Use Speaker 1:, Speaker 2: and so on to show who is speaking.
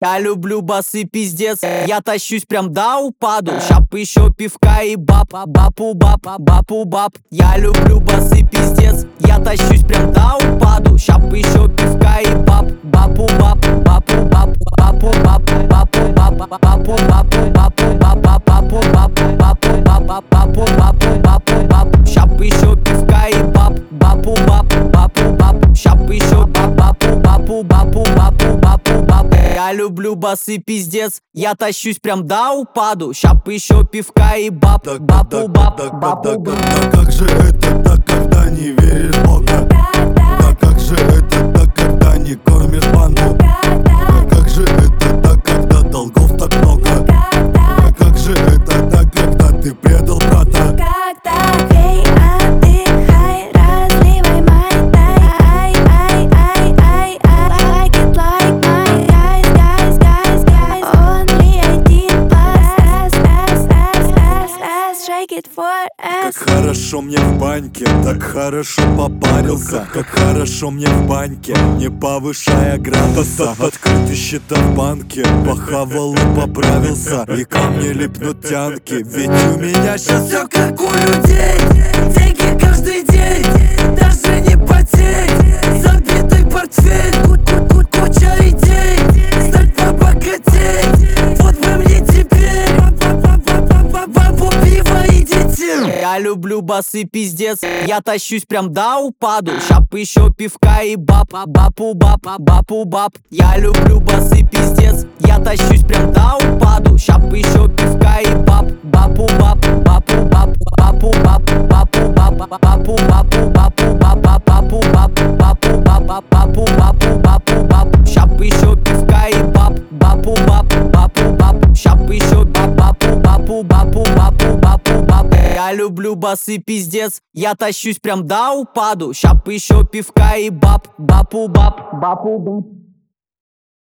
Speaker 1: Я люблю басы пиздец, я тащусь прям до упаду. Щап еще пивка и баб, бапу баб, бапу баб. Я люблю басы пиздец, я тащусь прям до упаду. Щап еще пивка и баб, бапу баб, бапу баб, бапу баб, бапу баб, бапу бапу бапу баб, бапу баб, бапу баб, бапу бапу бапу баб. Щап еще пивка и баб, бапу баб, бапу баб. Щап еще баб, бапу бапу бапу бапу бапу баб. Я люблю басы пиздец, я тащусь прям до упаду. Щап еще пивка и баб, бапу баб, бапу баб.
Speaker 2: Да как же это так, когда не веришь в Бога? Да как же это так, когда не кормишь банду? Да как же это так, когда долгов так много? Да как же это так, когда ты предал брата?
Speaker 3: Эй, отдыхай, разливай майтай. Ай, ай, ай, ай, like it like my guys, guys, guys, guys. Only 18 plus, S, shake it for
Speaker 2: Как
Speaker 3: S.
Speaker 2: хорошо мне в баньке, так хорошо попарился. Как хорошо мне в баньке, не повышая градуса. Открытые счета в банке, похавал и поправился. И ко мне липнут тянки, ведь у меня сейчас
Speaker 4: Все как у людей, деньги каждый день, даже не потеть. Забитый портфель, куча идей, стать побогатеть. Вот бы мне теперь бабу, пиво и детей.
Speaker 1: Я люблю басы пиздец, я тащусь прям до упаду. Щап еще пивка и баб, бапу баб, бапу баб. Я люблю басы пиздец, я тащусь прям до упаду. Щап еще пивка и баб, бапу баб, бапу баб, бапу баб, бапу баб, бапу бапу бапу баб, бапу баб, бапу баб, бапу бапу бапу баб. Щап еще пивка и баб, бапу баб, бапу баб. Щап еще баб, бапу бапу бапу бапу бапу баб. Я люблю басы пиздец, я тащусь прям до упаду. Щап еще пивка и баб, бапу баб, бапу баб.